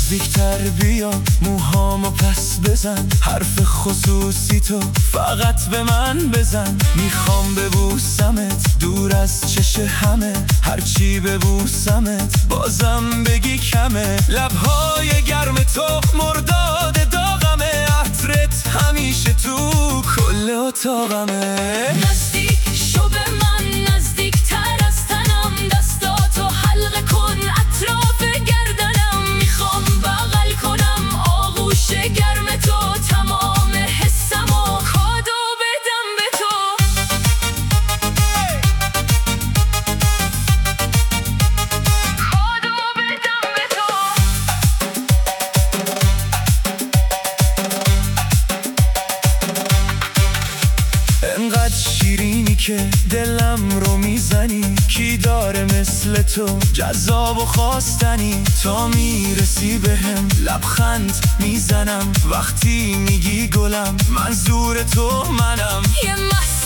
نزدیکتر بیا، موهامو پس بزن، حرف خصوصی تو فقط به من بزن. میخوام ببوسمت دور از چش همه، هرچی ببوسمت بازم بگی کمه. لبهای گرم تو مرداد داغمه، عطرت همیشه تو کل اتاقمه. نزدیک شو به من، نزدیکتر از تنم، دستاتو حلقه کن اطراف گردنم. میخوام بغل کنم آغوش گرم تو، تمام حسمو کادو بدم به تو. کادو بدم به تو. انقدر شیرینی که دلم رو میزنی، کی داره مثل تو جذاب و خواستنی؟ تا میرسی بهم لبخند میزنم، وقتی میگی گلم منظور تو منم. یه